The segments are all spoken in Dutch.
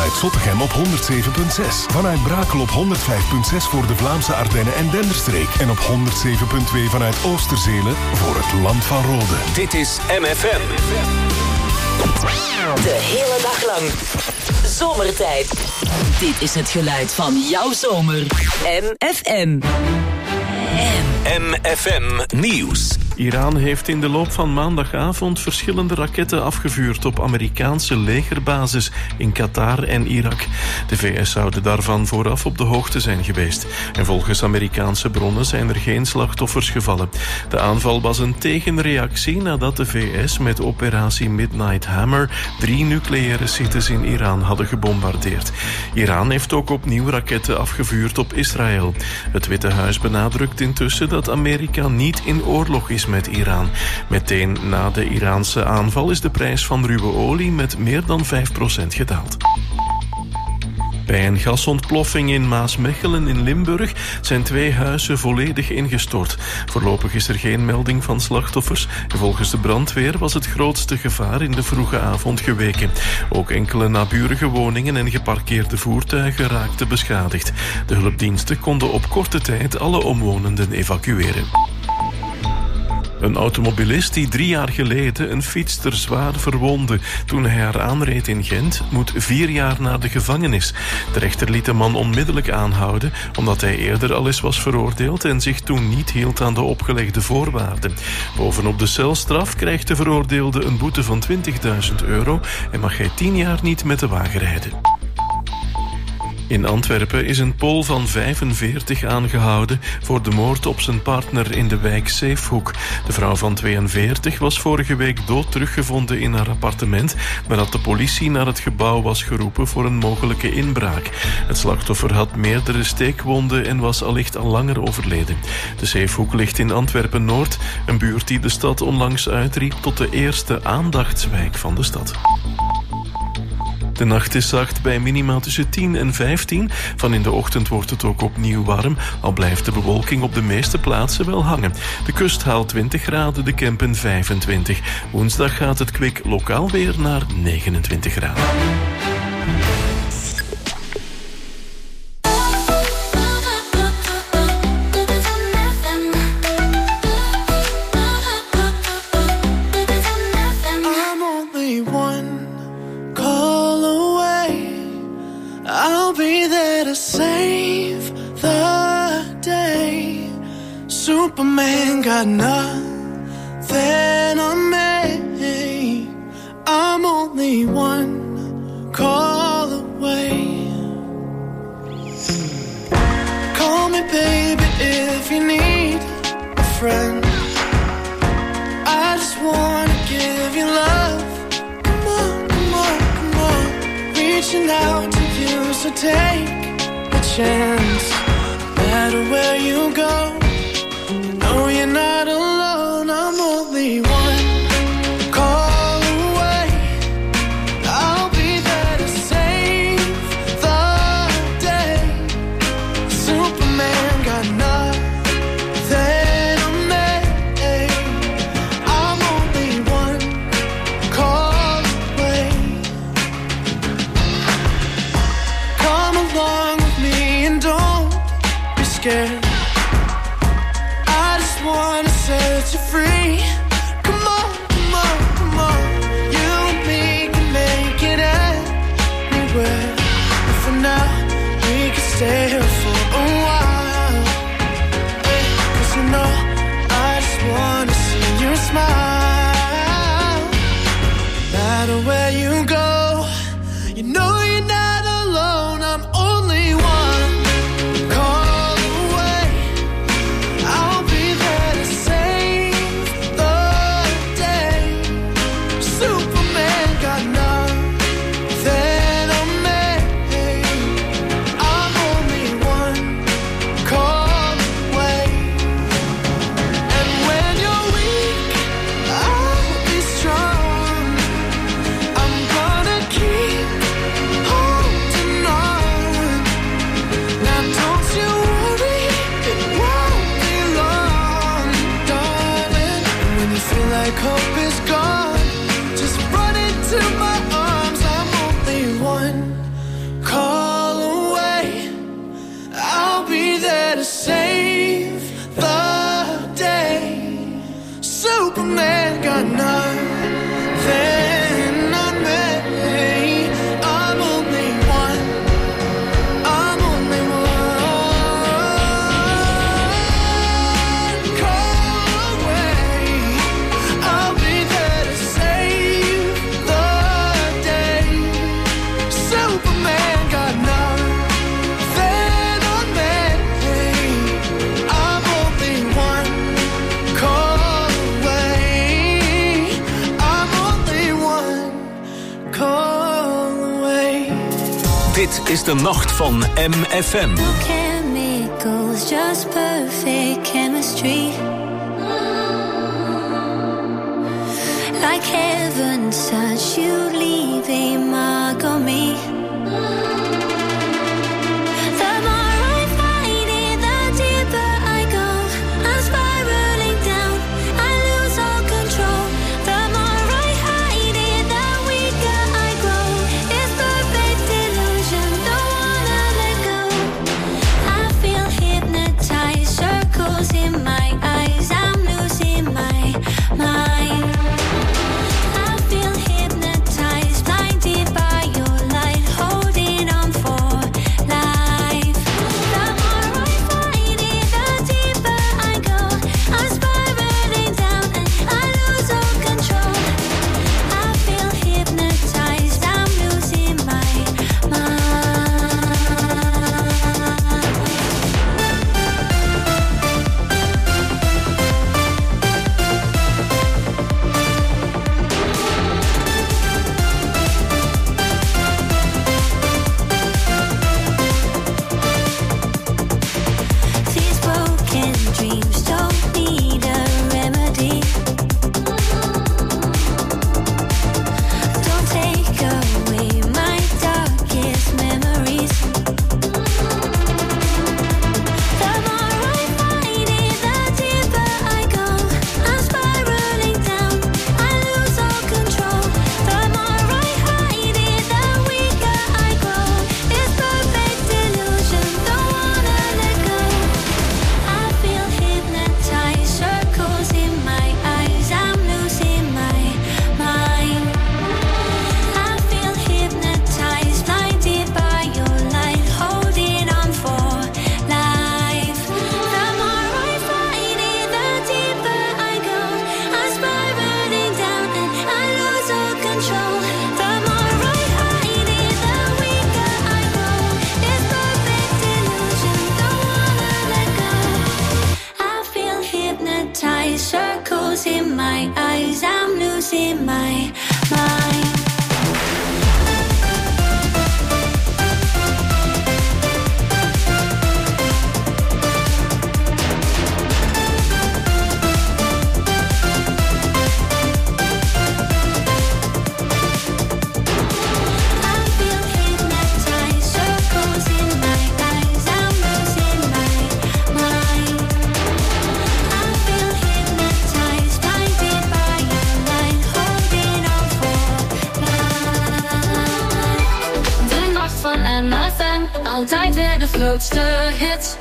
vanuit Zottegem op 107.6. Vanuit Brakel op 105.6 voor de Vlaamse Ardennen en Denderstreek. En op 107.2 vanuit Oosterzelen voor het Land van Rode. Dit is MFM. De hele dag lang. Zomertijd. Dit is het geluid van jouw zomer. MFM. MFM Nieuws. Iran heeft in de loop van maandagavond verschillende raketten afgevuurd op Amerikaanse legerbases in Qatar en Irak. De VS zouden daarvan vooraf op de hoogte zijn geweest. En volgens Amerikaanse bronnen zijn er geen slachtoffers gevallen. De aanval was een tegenreactie nadat de VS met operatie Midnight Hammer 3 nucleaire sites in Iran hadden gebombardeerd. Iran heeft ook opnieuw raketten afgevuurd op Israël. Het Witte Huis benadrukt intussen dat Amerika niet in oorlog is met Iran. Meteen na de Iraanse aanval is de prijs van ruwe olie met meer dan 5% gedaald. Bij een gasontploffing in Maasmechelen in Limburg zijn 2 huizen volledig ingestort. Voorlopig is er geen melding van slachtoffers. En volgens de brandweer was het grootste gevaar in de vroege avond geweken. Ook enkele naburige woningen en geparkeerde voertuigen raakten beschadigd. De hulpdiensten konden op korte tijd alle omwonenden evacueren. Een automobilist die 3 jaar geleden een fietster zwaar verwondde toen hij haar aanreed in Gent, moet 4 jaar naar de gevangenis. De rechter liet de man onmiddellijk aanhouden, omdat hij eerder al eens was veroordeeld en zich toen niet hield aan de opgelegde voorwaarden. Bovenop de celstraf krijgt de veroordeelde een boete van €20.000 en mag hij 10 jaar niet met de wagen rijden. In Antwerpen is een Pool van 45 aangehouden voor de moord op zijn partner in de wijk Zeefhoek. De vrouw van 42 was vorige week dood teruggevonden in haar appartement, nadat de politie naar het gebouw was geroepen voor een mogelijke inbraak. Het slachtoffer had meerdere steekwonden en was allicht al langer overleden. De Zeefhoek ligt in Antwerpen-Noord, een buurt die de stad onlangs uitriep tot de eerste aandachtswijk van de stad. De nacht is zacht bij minima tussen 10 en 15. Van in de ochtend wordt het ook opnieuw warm, al blijft de bewolking op de meeste plaatsen wel hangen. De kust haalt 20 graden, de Kempen 25. Woensdag gaat het kwik lokaal weer naar 29 graden. Superman got nothing on me. I'm only one call away. Call me baby if you need a friend. I just wanna give you love. Come on, come on, come on. Reaching out to you, so take a chance. No matter where you go, no, you're not alone, I'm only one call away. I'll be there to save the day. Superman got nothing on me. I'm only one call away. Come along with me and don't be scared. Wanna set you free. Come on, come on, come on. You and me can make it anywhere. And for now, we can stay here for a while. Hey, 'cause you know, I just wanna see you smile. No matter where you go, you know you're not alone. I'm only one call away. I'll be there to save Dit is de nacht van MFM. Chemicals, just perfect chemistry. Like heaven's touch, you leave a mark on me. Altijd weer de grootste hits.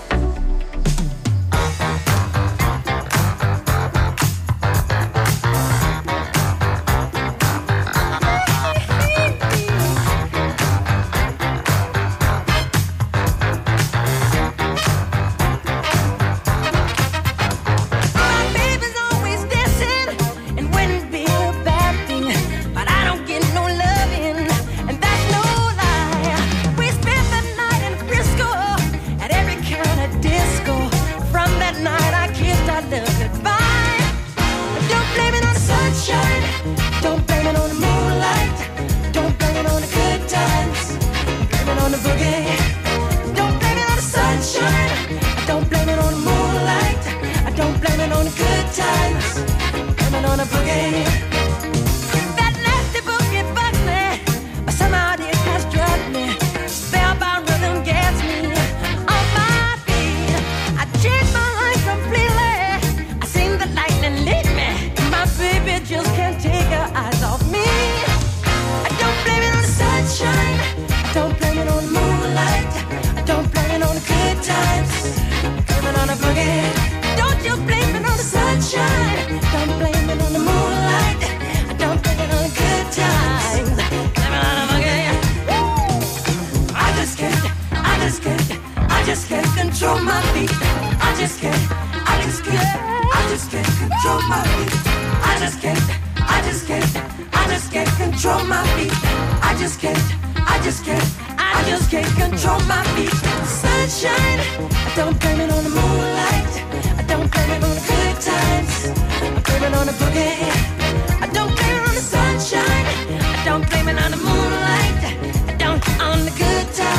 Don't blame it on the moonlight. I don't on the good times.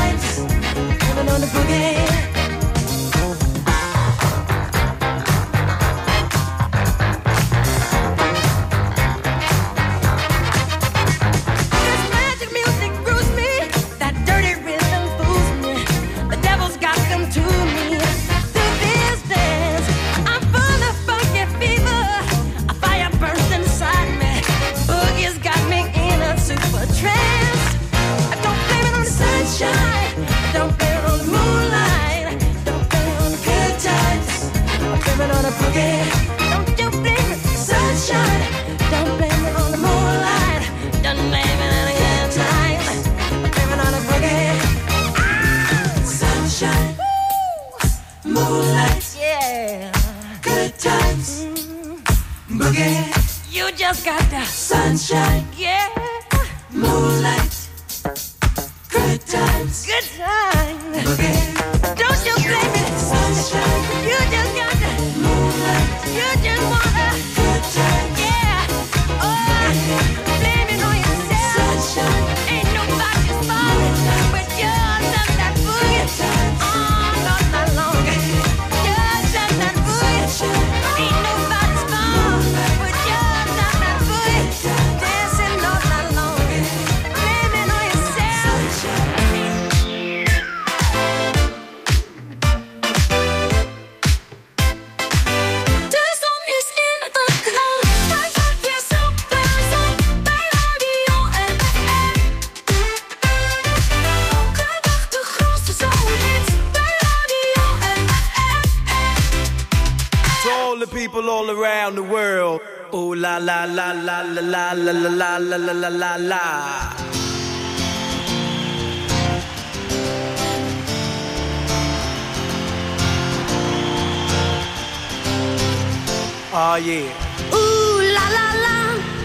got the sunshine, yeah, moonlight, good times, don't you blame it, sunshine, you just got the moonlight, you just wanna good times, yeah, oh, blame it on yourself, sunshine, ain't nobody's fault, but you're just that boogie, all night long, you're just that boogie, ain't nobody's fault, but you're just that boogie, dancing all night long, blame it on yourself, there's only skin at the glow, I got this up, there's up, bij Radio MFM. Elke dag de grootste zomerhits, bij Radio MFM. To all the people all around the world. Ooh la la la la la la la la la la la la la. Oh yeah. Ooh la la la,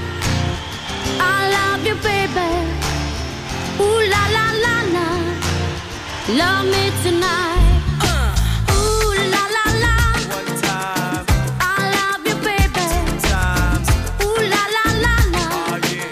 I love you, baby. Ooh la la la la, love me tonight. Ooh la la la, One time, I love you, baby. times. Ooh la la la la, Oh yeah.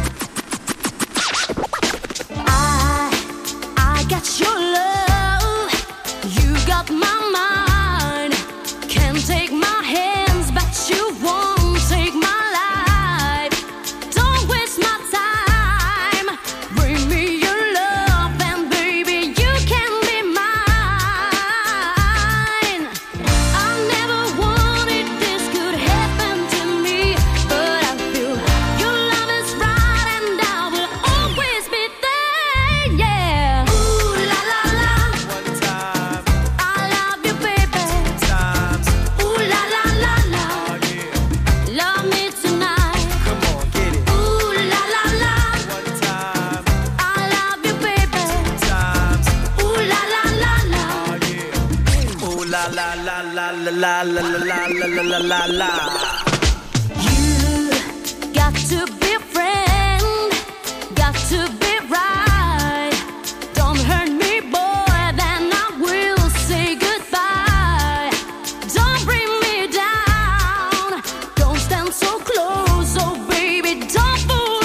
I got your love, you got my mind. Can't take my hands, but you won't take my life. Don't waste my time. Bring me your love, and baby, you can be mine. I never wanted this could happen to me, but I feel your love is right, and I will always be there. Yeah. Ooh la la la, One time, I love you, baby. times. Ooh la la la la, Oh yeah. love me tonight. Come on, get it. Ooh la la la, One time, I love you, baby. times. Ooh la la la la, Oh yeah. Ooh la la la la la la la la la la la la. you got to be a friend, got to be right. Don't hurt me, boy, then I will say goodbye. Don't bring me down, don't stand so close, oh baby, don't fool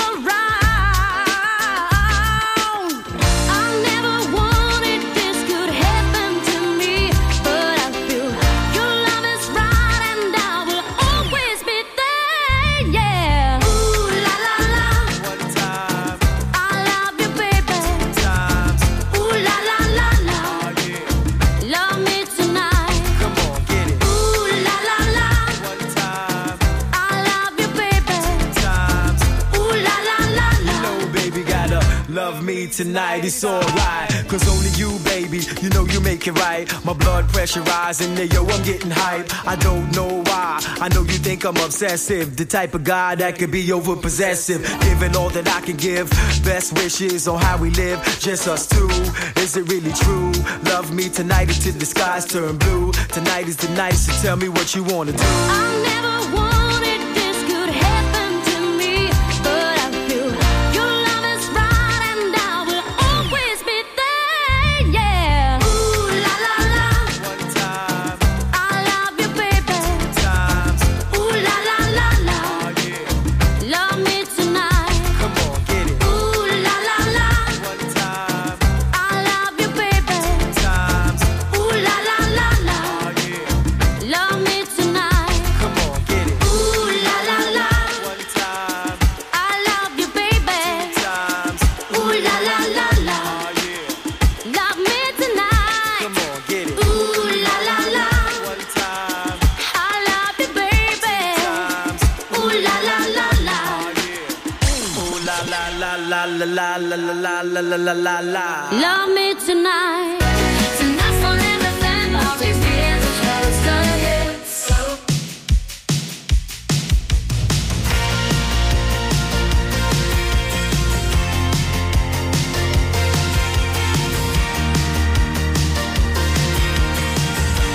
around. I never wanted this could happen to me, but I feel your love is right, and I will always be there. Yeah. Ooh la la la, One time, I love you, baby. times. Ooh la la la la, Oh yeah. love me tonight. Come on, get it. Ooh la la la, One time, I love you, baby. times. Ooh la la la la. No, baby, gotta love me tonight, it's alright. Cause only you, baby, you know you make it right. My blood pressure rising, yo, I'm getting hype. I don't know why, I know you think I'm obsessive. The type of guy that could be over possessive. Giving all that I can give, best wishes on how we live, just us two. Is it really true? Love me tonight until the skies turn blue. Tonight is the night, so tell me what you wanna do. I never wanted this could happen to me, but I feel your love is right, and I will always be there. Yeah. Ooh la la la, One time, I love you, baby. times. Ooh la la la la, Oh yeah. love me tonight. Come on, get it. Ooh la la la, One time, I love you, baby. times. Ooh la la la la, Oh yeah. love me tonight. Come on, get it. Ooh la la la, One time, I love you, baby. times. Ooh la la la la, Oh yeah. love me tonight. Come on, get it. Ooh la la la, One time, I love you, baby. times. Ooh la la la la, Oh yeah. Ooh la la la la la la la la la la la la la. love me tonight. Tonight on MFM, I'll be here to tell us the hits.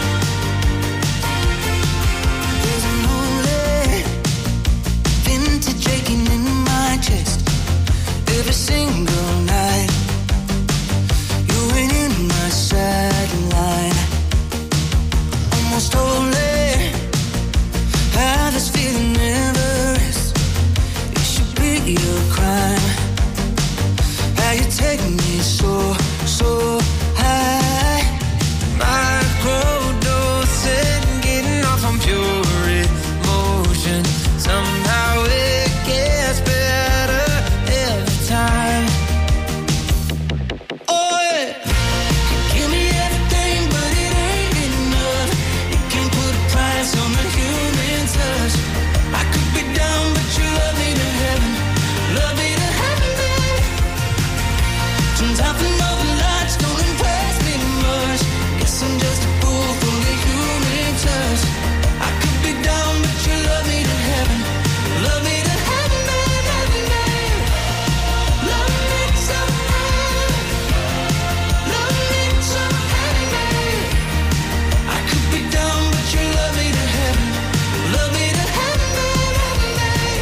There's a moonlit vintage Sometimes the northern lights don't impress me much. Guess I'm just a fool for the human touch. I could be down, but you love me to heaven. Love me to heaven, man, heaven, man. Love me to heaven. Love me to heaven, man. I could be down, but you love me to heaven. Love me to heaven, man, heaven, man.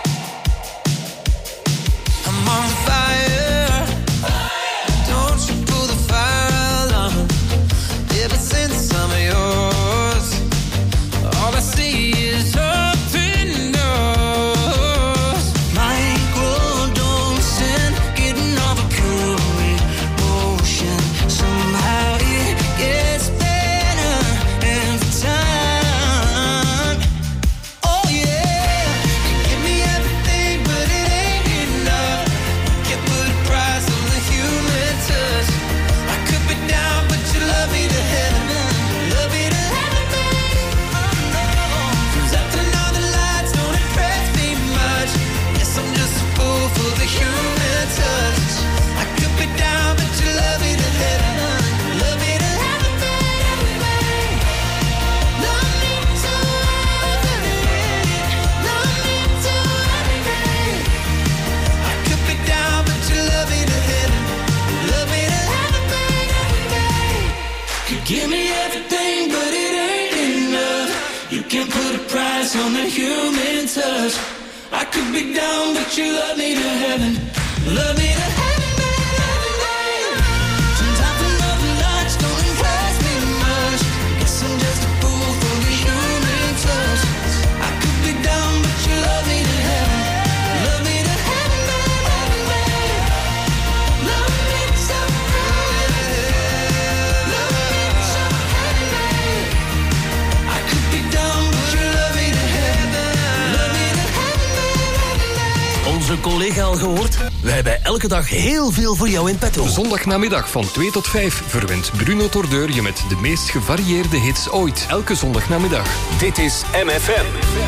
I'm on fire. Don't you pull the fire alarm. Ever since I'm yours, all I see is open doors. Microdosing, getting off a pure emotion. Somehow it gets better every time. Oh yeah, you give me everything, but it ain't enough. You put a price on the human touch. I could be down, but you love me to heaven. Love me to heaven, baby. Cause after all the lights don't impress me much. Guess I'm just a fool for the human touch. I could be down, but you love me to heaven. Love me to heaven, baby. Love me to heaven. Love me to heaven. I could be down, but you love me to heaven. Love me to heaven, baby. You give me everything, but it ain't enough. You can't put a price on the human touch. I could be down, but you love me to heaven. Love me to heaven, baby. Sometimes the northern lights don't impress me much. Guess I'm just a fool for the human touch. I could be down, but you love me to heaven. Love me to heaven, baby. Love me to heaven. Love me to heaven, baby. I could be down, but you love me to heaven. Love me to heaven, baby. Onze collega al gehoord? Wij hebben elke dag heel veel voor jou in petto. Zondagnamiddag van 2 tot 5 verwint Bruno Tordeur je met de meest gevarieerde hits ooit. Elke zondagnamiddag. Dit is MFM.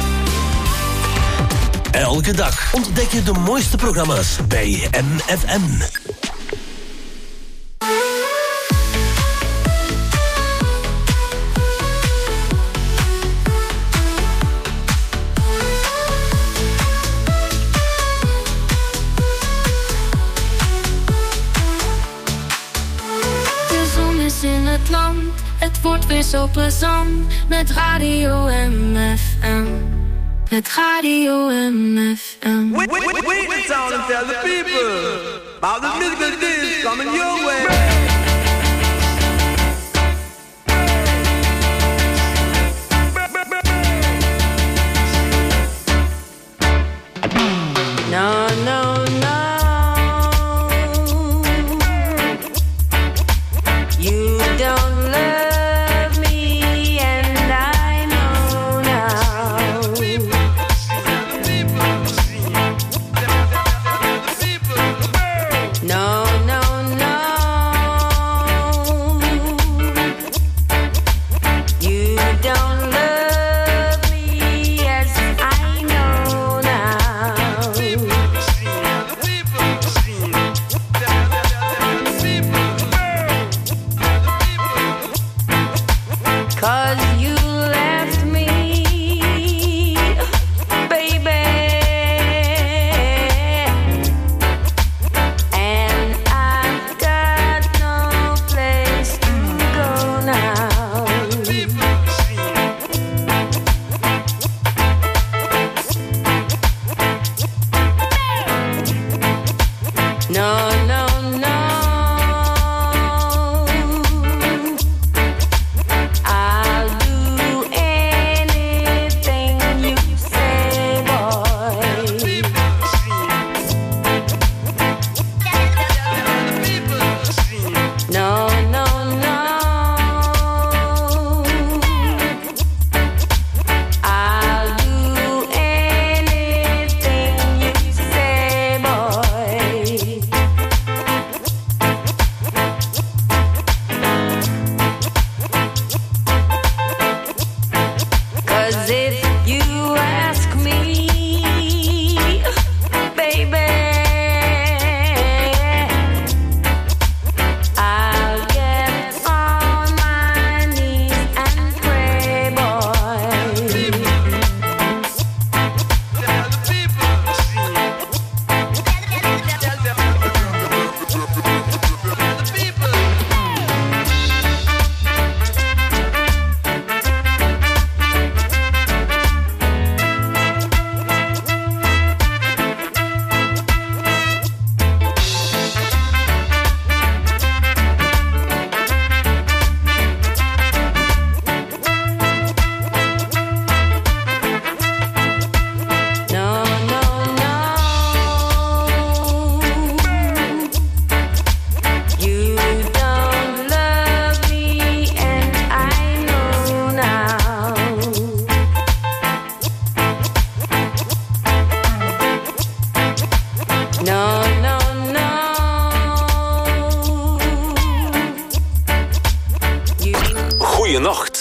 Elke dag ontdek je de mooiste programma's bij MFM. De zon is in het land, het wordt weer zo plezant. Met Radio MFM. Met Radio MFM. Wait the sound and tell the people about the musical dish coming your way. No, no, no. You don't love me, and I know now. No, no, no.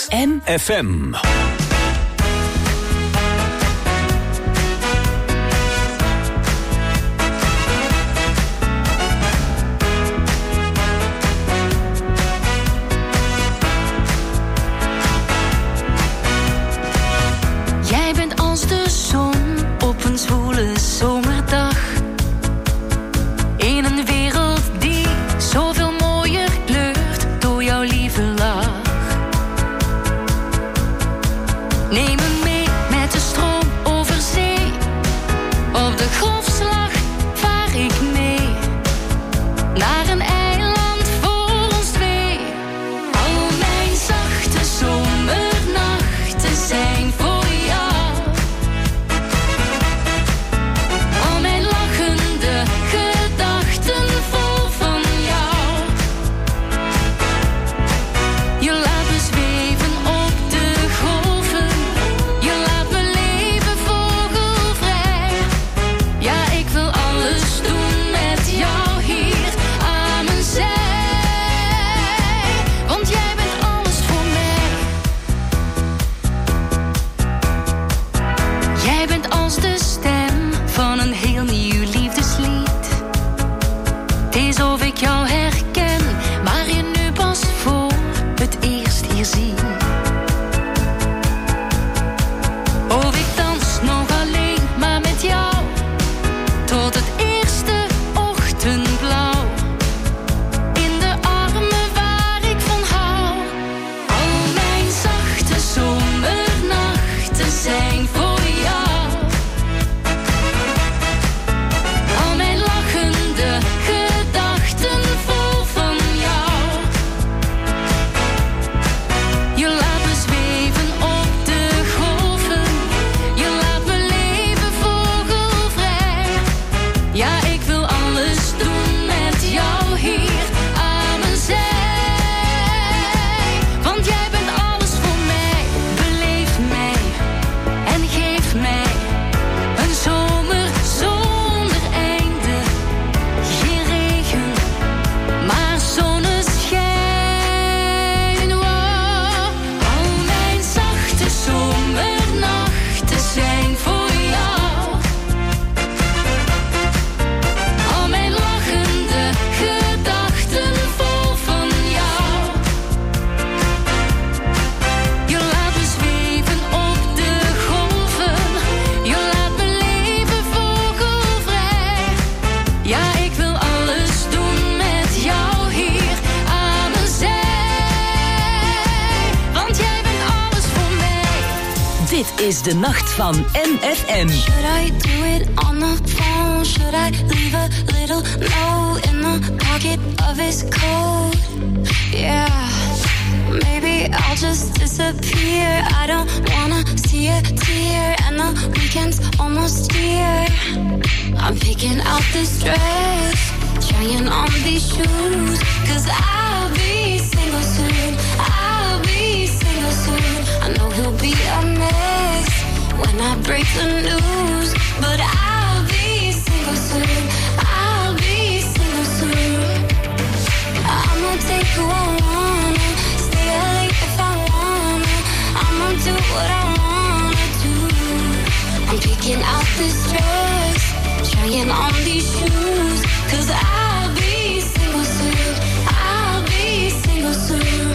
FM. Jij bent als de zon op een zwoele zomerdag. In een wereld die zoveel mooier kleurt door jouw lieve lach. Neem me mee met de stroom over zee. Op de golfslag vaar ik mee naar een eiland voor ons twee. Al mijn zachte zomernachten zijn voor jou. Al mijn lachende gedachten vol van jou. Je laat me zweven op de golven. Je laat me leven vogelvrij. Ja, ik wil alles doen met jou hier aan mijn zij. Want jij bent alles voor mij. Jij bent als de stem van een heel nieuw liefdeslied. Het is of ik jou herken, maar je nu pas voor het eerst hier zie. Of ik dans nog alleen, maar met jou, tot het eerste ochtendblauw. In de armen waar ik van hou. Al mijn zachte zomernachten zijn voor jou. Al mijn lachende gedachten vol van jou. Je laat me zweven op de golven. Je laat me leven vogelvrij. Ja, ik wil alles doen met jou hier aan mijn zij. Want jij bent alles voor mij. Beleef mij en geef mij een zomer zonder einde. Geen regen, maar zonneschijn. Wow. Al mijn zachte zomernachten zijn voor jou. Al mijn lachende gedachten vol van jou. Je laat me zweven op de golven. Je laat me leven vogelvrij. Ja, ik wil alles doen met jou hier aan mijn zij. Want jij bent alles voor mij. Dit is de nacht van MFM. Should I do it on the phone? Should I leave a little note in the pocket of his coat? Yeah, maybe I'll just disappear. I don't wanna see a tear, and the weekend's almost here. I'm picking out this dress, trying on these shoes, 'cause I'll be single soon. I'll be single soon. I know he'll be a mess when I break the news, but I'll be single soon. I'll be single soon. I'ma take who I wanna, stay late if I wanna. I'ma do what I wanna do. I'm picking out this dress, trying on these shoes, 'cause I'll be single soon. I'll be single soon.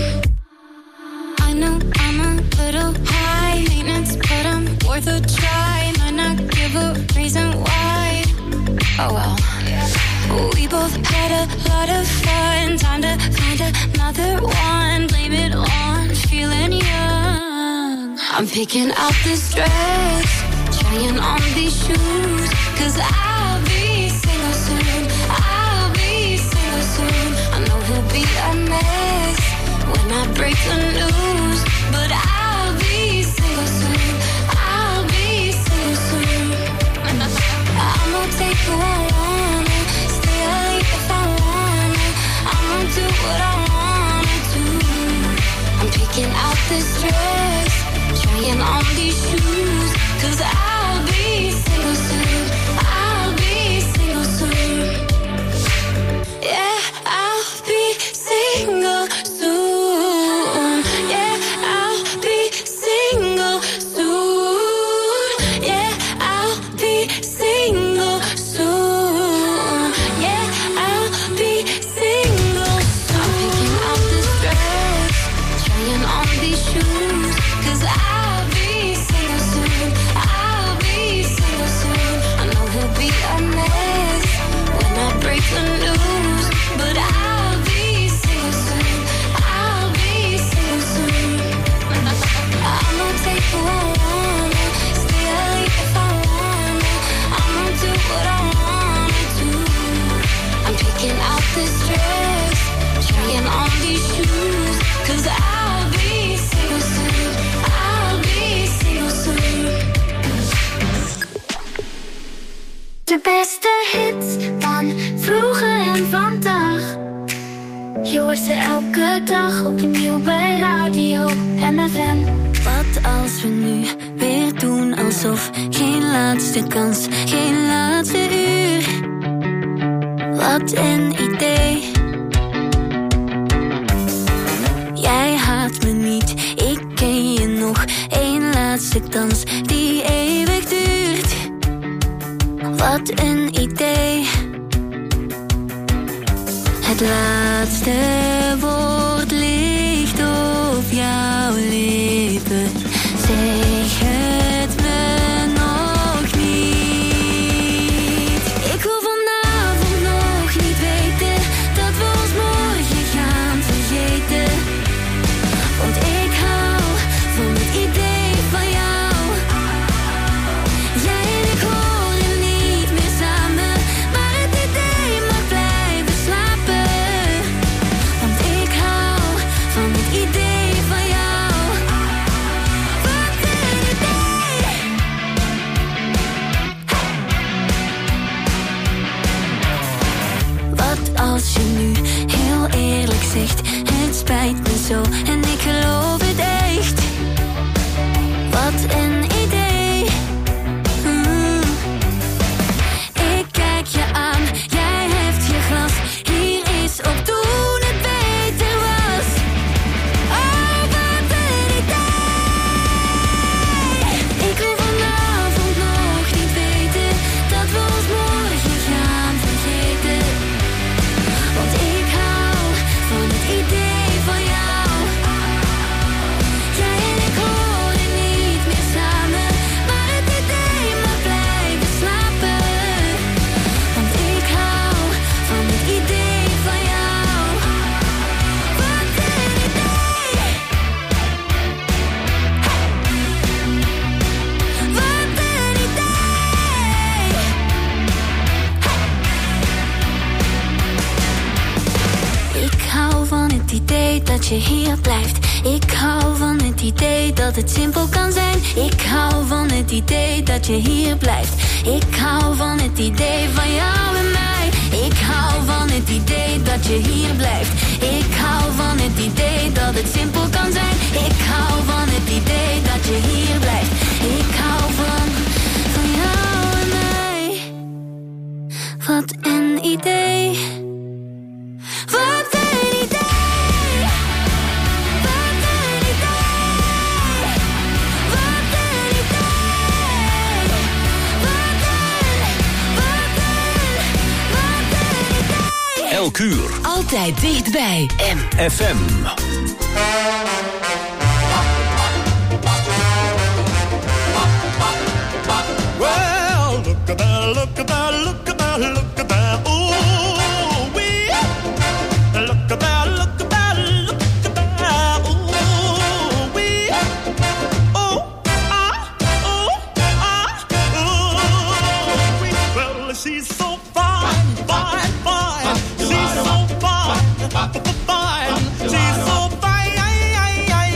I know I'm a little high maintenance, but I'm worth a try. Might not give a reason why. Oh well. We both had a lot of fun. Time to find another one. Blame it on feeling young. I'm picking out this dress, trying on these shoes, 'cause I'll be single soon. I'll be single soon. I know he'll be a mess when I break the news, but I'll be single soon. I'll be single soon. I'ma take who I wanna, stay late if I wanna. I'ma do what I wanna do. I'm picking out this dress, trying on these shoes, 'cause I'll be single soon. I'll be single soon. Yeah, I'll be single soon. Yeah, I'll trying on these shoes, 'cause I'll be single soon. I'll be single soon. De beste hits van vroeger en vandaag. Je hoort ze elke dag opnieuw bij Radio MFM. Wat als we nu weer doen alsof geen laatste kans, geen laatste uur. Wat een idee. Jij haat me niet, ik ken je nog. Eén laatste dans die eeuwig duurt. Wat een idee. Het laatste woord ligt op jouw lippen. Zeg het me nog niet. Ik wil vanavond nog niet weten dat we ons morgen gaan vergeten. Want ik hou van het idee van jou. Jij en ik horen niet meer samen, maar het idee mag blijven slapen. Want ik hou van het idee van jou. Wat een idee. Wat als je nu heel eerlijk zegt, het spijt me zo en ik geloof het echt. Wat een idee. Ik kijk je aan, jij heft je glas. Hier is op toen het beter was. Oh, wat een idee. Ik wil vanavond nog niet weten dat we ons morgen gaan vergeten. Want ik hou van het idee van jou. Jij en ik horen niet meer samen, maar het idee mag blijven slapen. Want ik hou van het idee van jou. Wat een idee. Wat een idee. Ik hou van het idee dat je hier blijft. Ik hou van het idee dat het simpel kan zijn. Ik hou van het idee dat je hier blijft. Ik hou van het idee van jou en mij. Ik hou van het idee dat je hier blijft. Ik hou van het idee dat het simpel kan zijn. Ik hou van het idee dat je hier blijft. Ik hou van jou en mij. Wat een idee. Wat een idee. Wat een idee. Wat een idee. Wat een idee. Elk uur. Altijd dichtbij. FM. Well, look at that, look at that, look at that, look at that. Ooh, wee. Look at that, look at that, look at that. Ooh, wee. Oh, ooh, wee. Well, she's so fine, fine, fine. She's so fine, fine. She's so fine,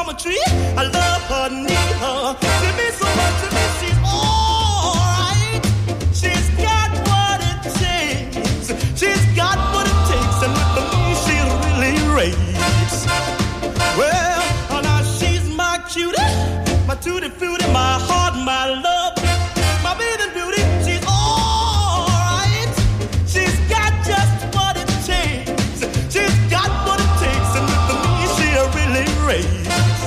a tree. I love her, need her. To me so much, to me she's alright. She's got what it takes. She's got what it takes, and with me she really rates. Well, now she's my cutie, my tutti frutti, my heart, my love, my bathing beauty. She's alright. She's got just what it takes. She's got what it takes, and with me she really rates.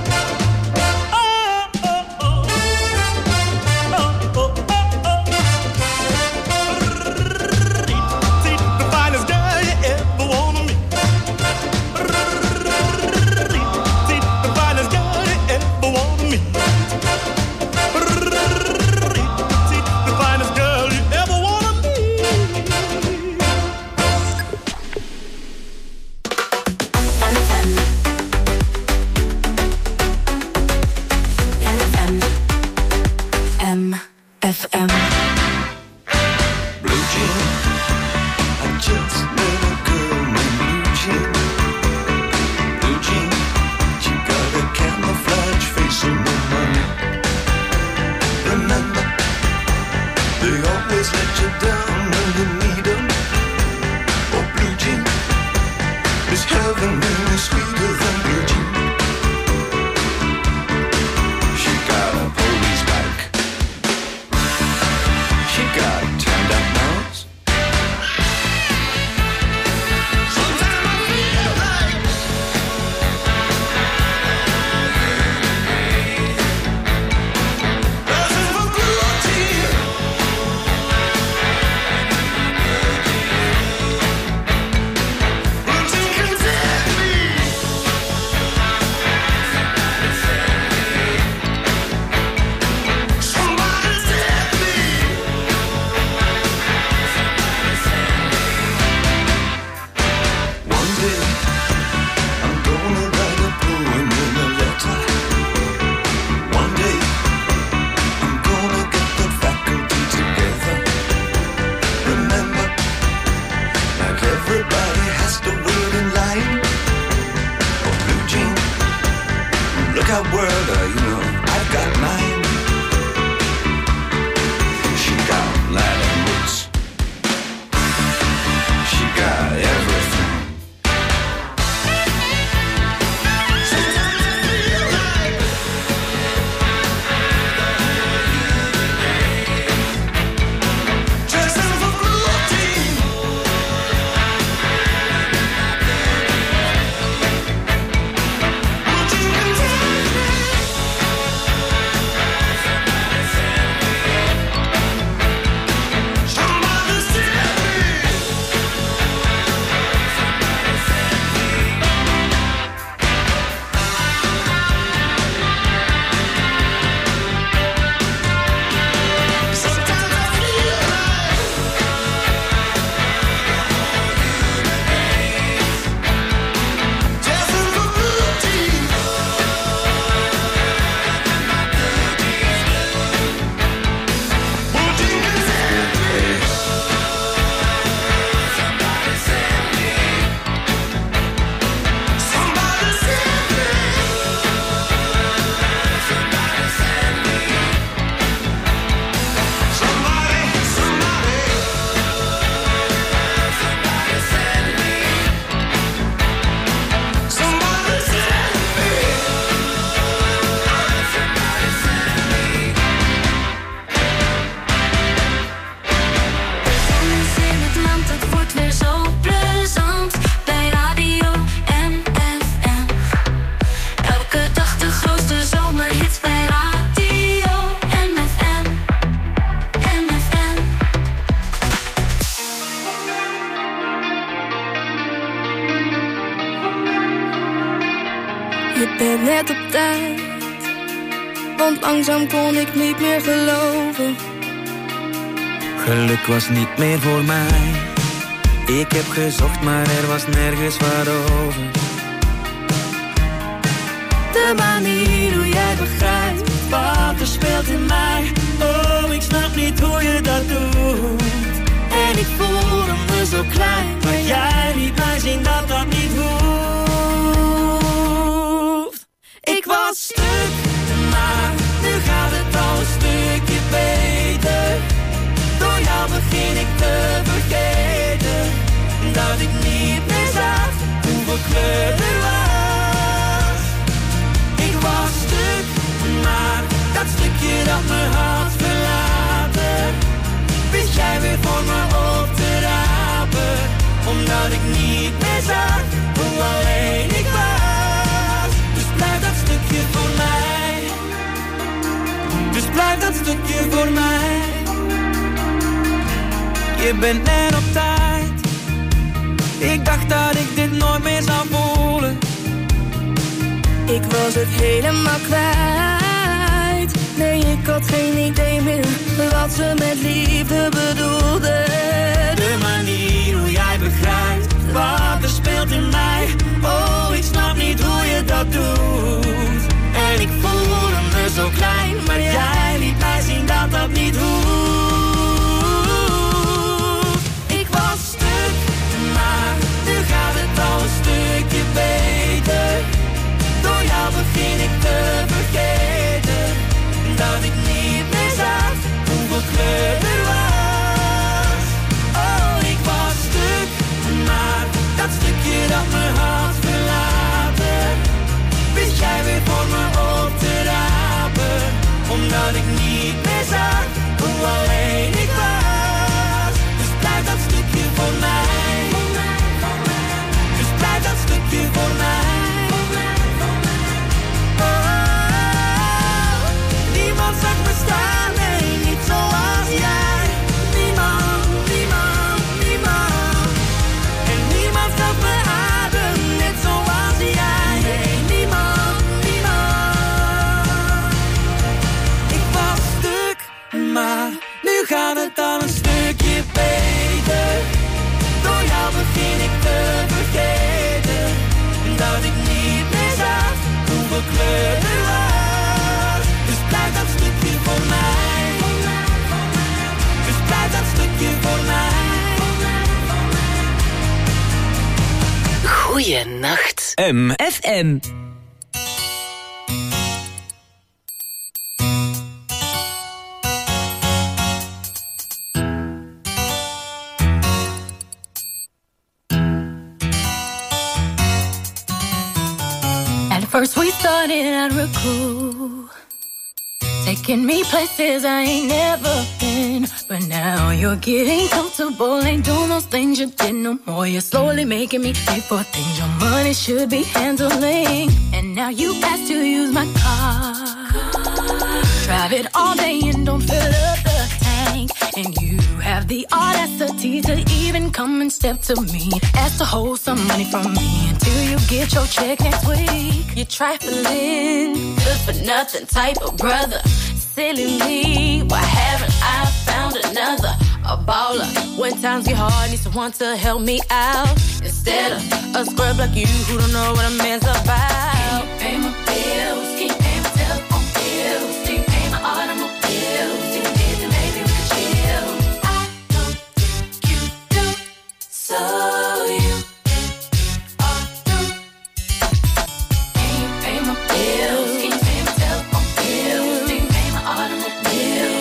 FM. Blue Jean, I just met a girl named Blue Jean. Blue Jean, she got a camouflage face and no money. Remember, they always let you down when you need them. Oh, Blue Jean, is heaven really sweeter than Blue Jean? She got a police bike. She got a turned-up nose. Sometimes I feel like dancing for cruelty. Routine can set me. Somebody set me. One day, I'm gonna write a poem in a letter. One day, I'm gonna get the faculty together. Remember, like everybody has to wait in line. Oh, Blue Jean, look how world, I've got mine. She got Latin roots. She got everything. Sometimes I feel like dressing for cruelty. But you can tell me. Somebody save me. Sometimes I feel like dancing for cruelty. But you can save me. Somebody save me. Somebody save me. Zomers in het land, het wordt weer zo plezant. Bij Radio MFM. Elke dag de grootste zomerhits bij Radio MFM. MFM. Je bent net op tijd, want langzaam kon ik niet meer geloven. Geluk was niet meer voor mij. Ik heb gezocht, maar er was nergens wat over. De manier hoe jij begrijpt wat er speelt in mij. Oh, ik snap niet hoe je dat doet. En ik voelde me zo klein, maar jij liet mij zien dat dat niet hoeft. Ik was gekleurder was. Ik was stuk, maar dat stukje dat me had verlaten, wist jij weer voor me op te rapen, omdat ik niet meer zag hoe alleen ik was. Dus blijf dat stukje voor mij. Dus blijf dat stukje voor mij. Je bent net op tijd. Ik dacht dat ik dit nooit meer zou voelen. Ik was het helemaal kwijt. Nee, ik had geen idee meer wat ze met liefde bedoelde. De manier hoe jij begrijpt wat er speelt in mij. Oh, ik snap niet hoe je dat doet. En ik voelde me zo klein, maar jij liet mij zien dat dat niet hoeft. Ik was stuk, maar nu gaat het al een stukje beter. Door jou begin ik te vergeten dat ik niet meer zag hoeveel kleur er was. Oh, ik was stuk, maar dat stukje dat me had verlaten, wist jij weer voor me op te rapen, omdat ik niet meer zag hoe alleen ik was. Dus blijf dat stukje voor mij. Dus blijf dat stukje voor mij. Oh, niemand zag me staan, nee, niet zoals jij. Niemand, niemand, niemand. En niemand gaf me adem, net zoals jij. Nee, niemand, niemand. Ik was stuk, maar nu gaat het al een stukje beter. Door jou begin ik te vergeten dat ik niet meer zag hoeveel kleur er was. Dus blijf dat stukje voor mij. Dus blijf dat stukje voor mij. Goeienacht. FM. First we started at Raku, taking me places I ain't never been. But now you're getting comfortable, ain't doing those things you did no more. You're slowly making me pay for things your money should be handling. And now you ask to use my car, drive it all day and don't fill up the tank. And you have the audacity to even come and step to me, ask to hold some money from me until you get your check next week. You're trifling, good for nothing type of brother. Silly me, why haven't I found another? A baller, when times get hard, need someone to help me out, instead of a scrub like you who don't know what a man's about. Can you pay my bills? Can you pay my telephone bills? Can you pay my automobiles? Can you get to maybe we could chill? I don't think you do, so you are through. Can you pay my bills? Can you pay my telephone bills? Can you pay my automobiles?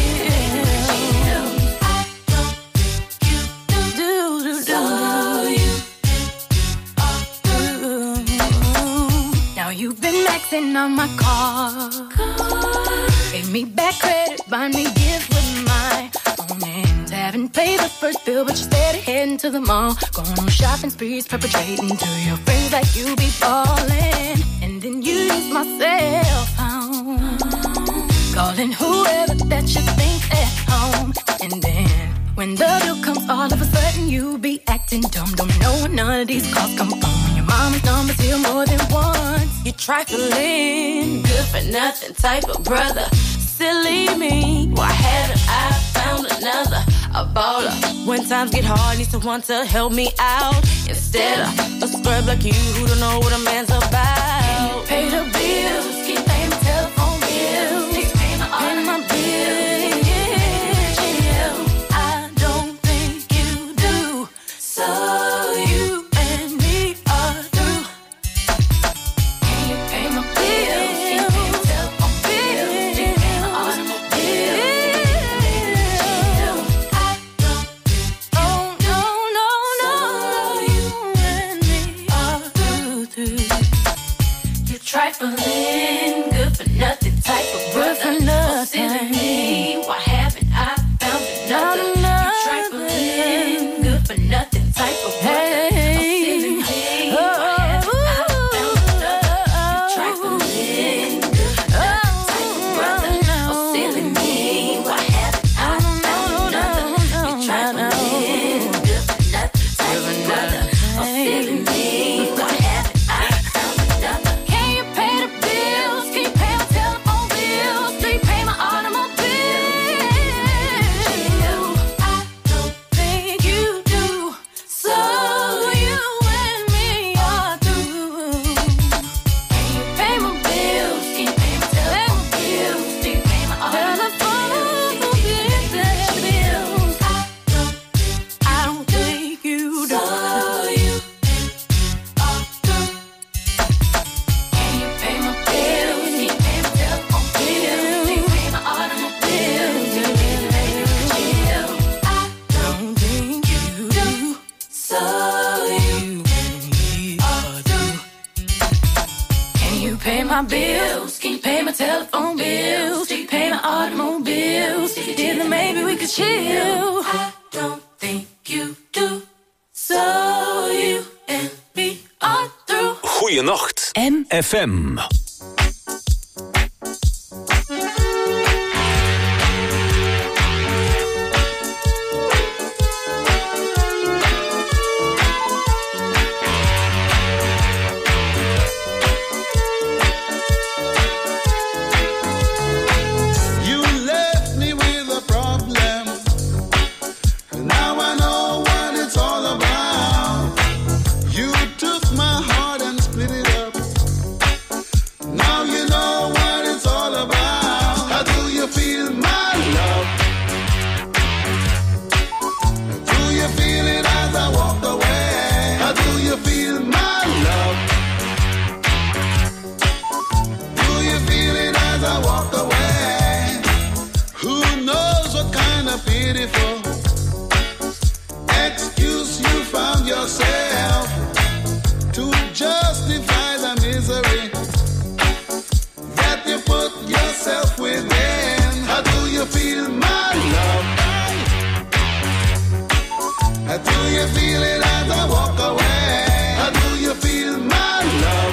You've been maxing on my car, gave me back credit, buying me gifts with my own hands. Haven't paid the first bill, but you're steady heading to the mall, going on shopping sprees, perpetrating to your friends like you be ballin'. And then you use my cell phone, calling whoever that you think at home. And then when the bill comes, all of a sudden you be acting dumb. Don't know where none of these calls come from. Your mama's number's here more than once. You trifling, good for nothing type of brother. Silly me, why haven't I found another? A baller, when times get hard, need someone to help me out, instead of a scrub like you who don't know what a man's about. Can you pay the bills? Can you pay my telephone bills? Can you pay my bills? I don't think you do, so you and me are through. Can you pay my bills? Can you pay my telephone bills? Can you pay my automobile? I don't think you do, so you and me are through. Trifling, good for nothing type of brother. Silly me, why haven't I found another? You trifling, good for nothing type of brother. Silly me, why haven't I found another? You trifling, good for nothing type of brother. Oh, silly me, why haven't I found another? You trifling, good for nothing type of brother. Oh, silly me, why haven't I found another? Can you pay the bills? Can you pay my telephone bills? Do you pay my automobile? I don't think you do. So you and me are through. Can you pay my bills? Can you pay my telephone bills? Do you pay my automobile bills? I don't think you do. So you are through. Can you pay my bills? Can you pay my telephone bills? Do you pay my automobile? Do you pay the baby for chill? I don't think you do. So you are through. Can you pay my bills? Can you pay my telephone bills? Do you pay my automobiles? If you did, then maybe we could chill. I don't think you do. So you and me are through. Goeienacht. FM. You left me with a problem. Now I know what it's all about. You took my heart and split it up. Now you know what it's all about. How do you feel my love? Do you feel it as I walk away? How do you feel my love? Do you feel it as I walk away? Who knows what kind of pitiful excuse you found yourself to justify the misery that you put yourself within. How do you feel my love? How do you feel it as I walk away? How do you feel my love?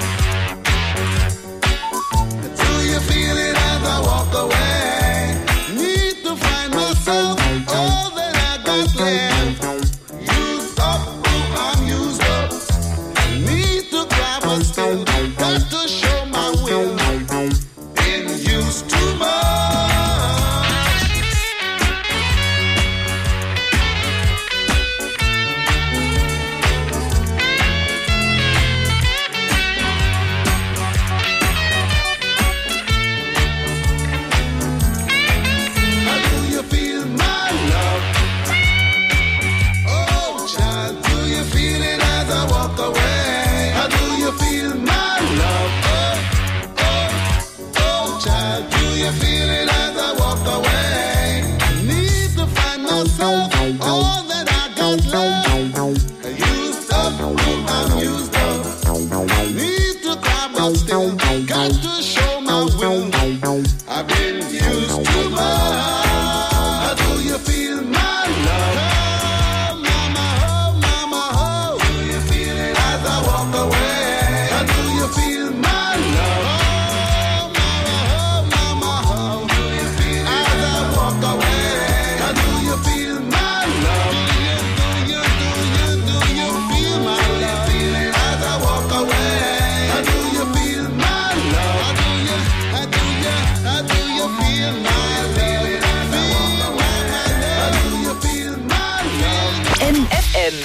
Do you feel it as I walk away? Need to find myself, all that I got left. Used up, oh, I'm used up. Need to grab a still, got to show my will. Been used too much. How do you feel my love? Oh, child, do you feel it as I walk away? How do you feel my love? Oh, child, do you feel it as I walk away? Need to find myself, all that I got left. Used up, oh, I'm used up. Need to cry, but still got to show my will. I've been used too much. How do you feel my love? Oh, mama, oh, mama, oh. Do you feel it as I walk away? How do you feel my love? Oh, mama, oh. Do you feel it as I walk away? How do you feel my love? Do you feel my love? Feel it as I walk away? How do you feel my love? How do you feel my love? How do you feel my love? FM.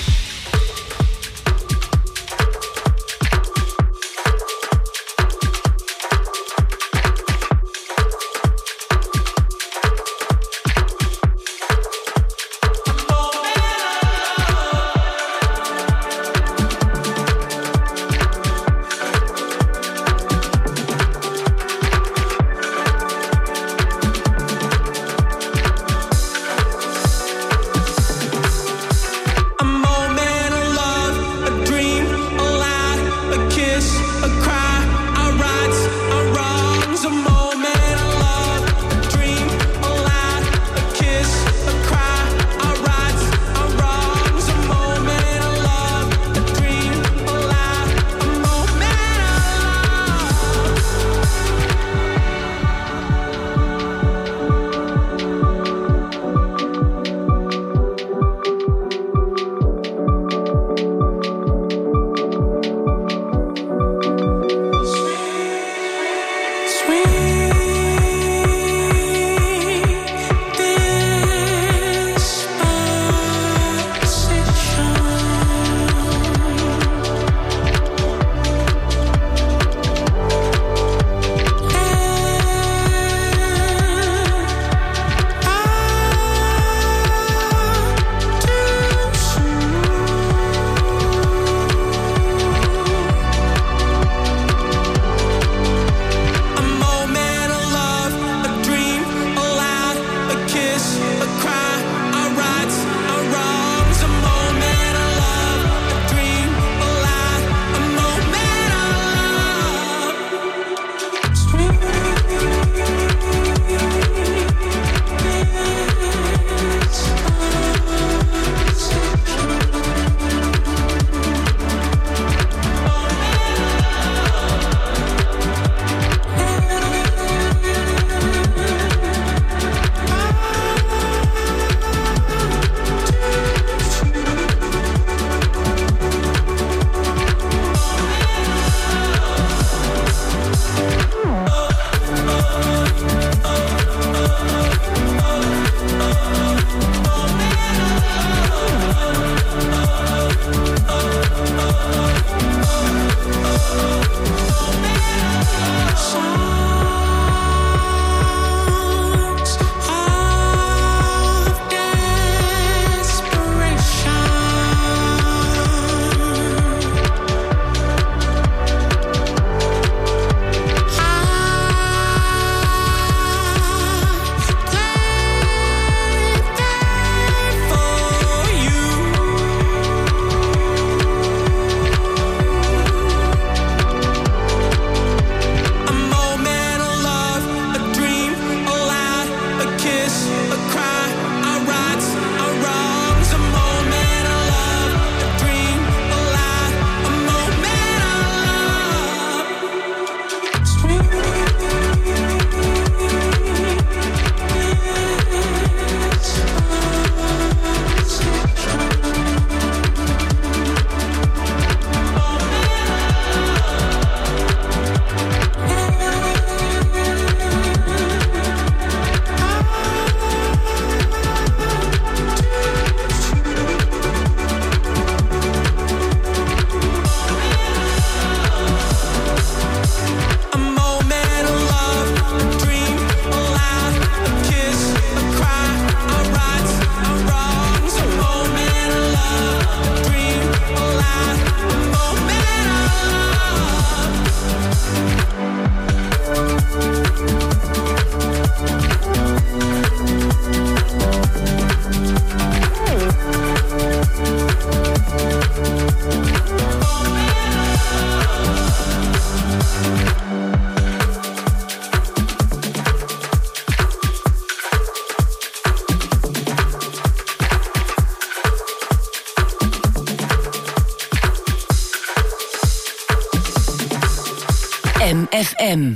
MFM.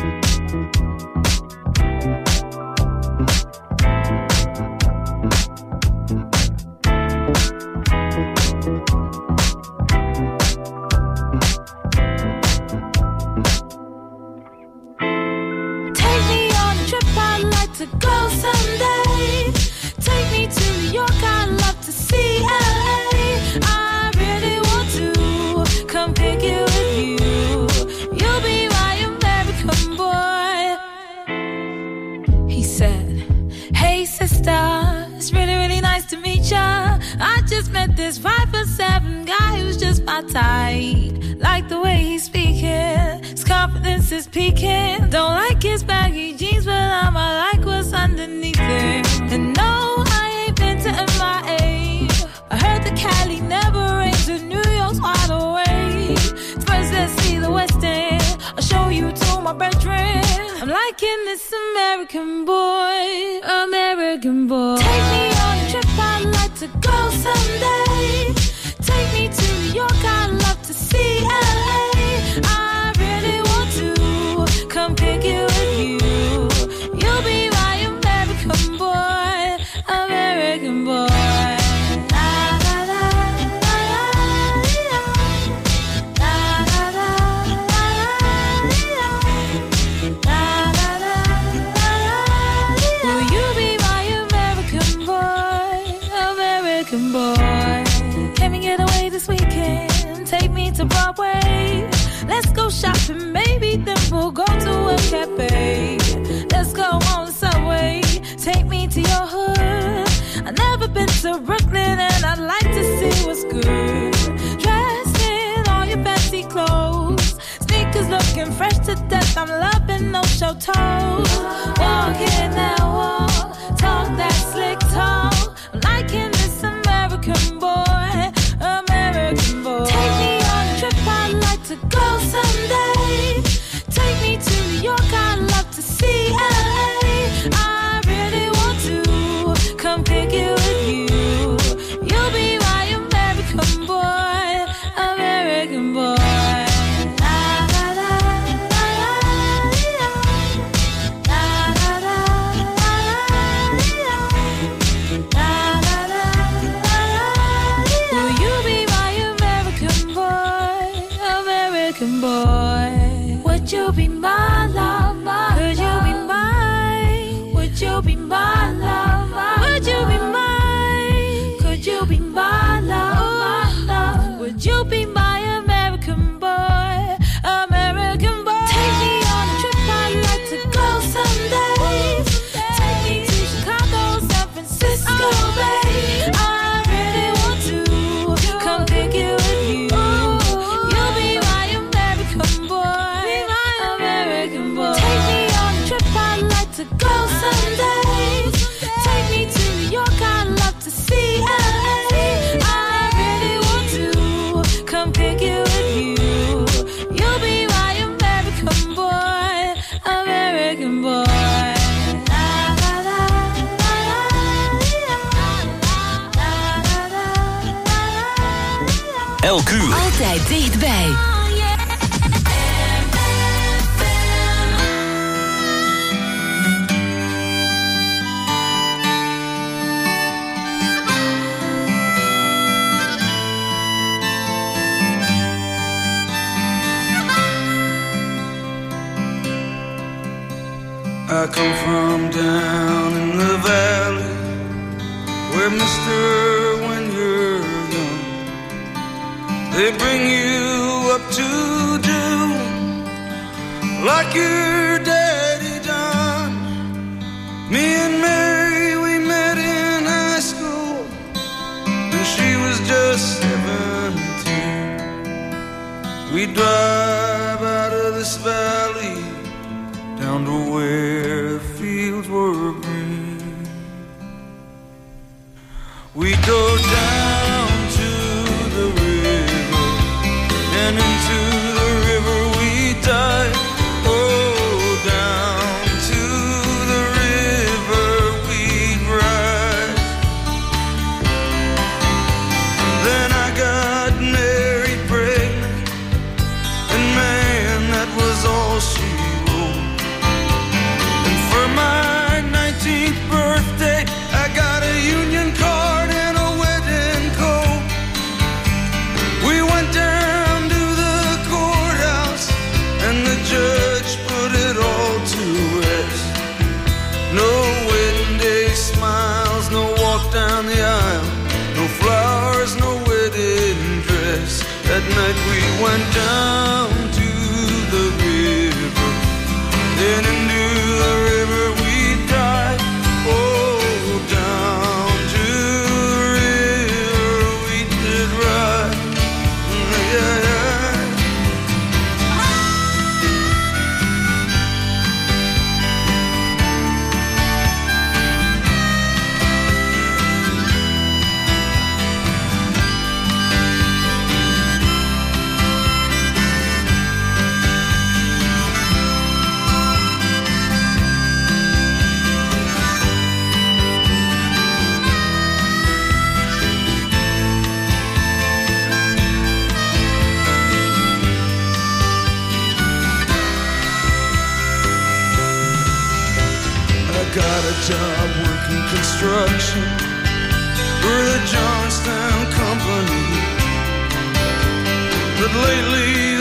To go someday. Take me to New York, I'd love to see LA. I really want to come pick it with you. You'll be my American boy. He said, hey sister, it's really, really nice to meet ya. I just met this 5'7" guy who's just my type. Like the way he's speaking, his confidence is peaking. Don't like his baggy jeans, but I like what's underneath it. And no, I ain't been to MIA. I heard the Cali never rains and New York's wide awake. First, let's see the West End. I'll show you to my bedroom. I'm liking this American boy, American boy. Take me on a trip, I'd like to go someday. Take me to New York, I'd love to see LA. I really want to come pick it with you. You'll be my American boy, American boy. Will you be my American boy, American boy? Can we get away this weekend? Take me to Broadway. Let's go shopping, maybe then we'll go to a cafe. Let's go on the subway. Take me to your hood. I've never been to Brooklyn and I'd like to see what's good. Dressed in all your fancy clothes, sneakers looking fresh to death. I'm loving no show toes. Walking that wall, talk that slick talk. I'm liking this American boy, American boy. Take me on a trip, I'd like to go someday. Take me to New York, I'd love to see LA. I really want to come pick it with you. You'll be my American boy, American boy. Will you be my American boy, American boy? Would you be my lover? Could you be mine? Would you be my lover? Would you be mine? Could you be my lover? Would you be my American boy, American boy? Take me on a trip, I'd like to go someday. Take me to Chicago, San Francisco, babe. I really want to come pick it with you. You'll be my American boy, American boy. Take me on a trip, I'd like to go someday. Take me to New York, I'd love to see LA. I really want to come pick it with you. You'll be my American boy, American boy. Elk uur. Altijd dichtbij. I come from down in the valley, where mister, when you're young, they bring you up to do like your daddy done. Me and Mary, we met in high school, and she was just 17. We drive out of this valley down to where fields were green. We go down to the river, and into the river we dive. Oh, down to the river we'd ride. Then I got married, pregnant, all she wrote. And for my 19th birthday, I got a union card and a wedding coat. We went down to the courthouse, and the judge put it all to rest. No wedding day smiles, no walk down the aisle, no flowers, no wedding dress. That night we went down to the river, then into the river we dive. Oh, down to the river we did ride. Yeah, yeah. Got a job working construction for the Johnstown Company, but lately